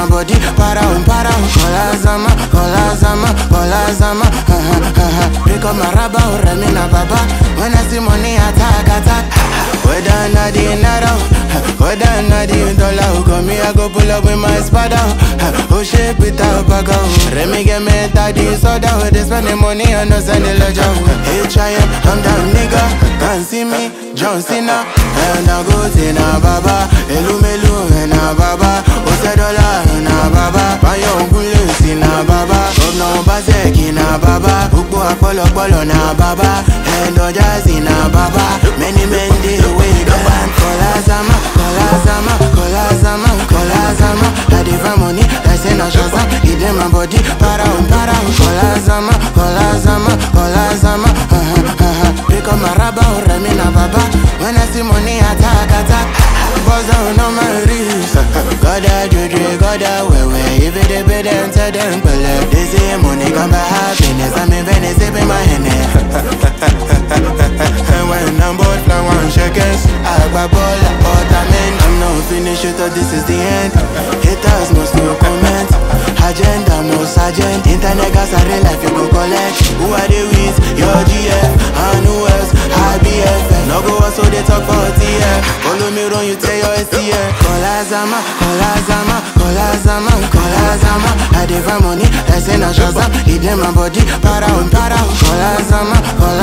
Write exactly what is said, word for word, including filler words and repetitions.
my body, para um, para um. Kola zama, kola zama, kola zama. Pick up my rubber, remi na baba. When I see money, attack, attack. Whether na the naira, whether na the dollar, come me I go pull up with my spada. Oh shit, without bago. Remi get me daddy soda. They spend the money and no send the ledger. Hey Triumph, I'm down nigga. Can't see me, John Cena. And I go to na baba, elu melu na baba. Ose dollar na baba, bayo ngule si na baba. Obno bazeki na baba, ukbo apolo polo na baba. And ojazi na baba. Many men dey away gone. Kola zama, kola zama, kola zama, kola zama. I dey find money, I say na shazam. It in my body, para um, para um. Kola zama, kola zama, kola zama. Pick up my rubber, remi na baba. When I see money, attack, attack. Buzz down on my wrist. Goda juju, goda wewe. If it dey bed and tell them belle. They say money come by happiness. I'm in Venice, sipping my Henny. And when I'm bored, fly one shekels. I grab all the ottoman. I'm not finished, you thought this is the end. Haters must no comment. Agenda, most agent. Internet gas, I real life, you go collect. Who are they with? Your G F. And who else? I B F. No go so they talk for T F. Follow me run, you tell your S T F. Kola zama, kola zama, kola zama, kola zama. I dey find money, I say na shazam. It in my body, para um, para um. Kola zama, kola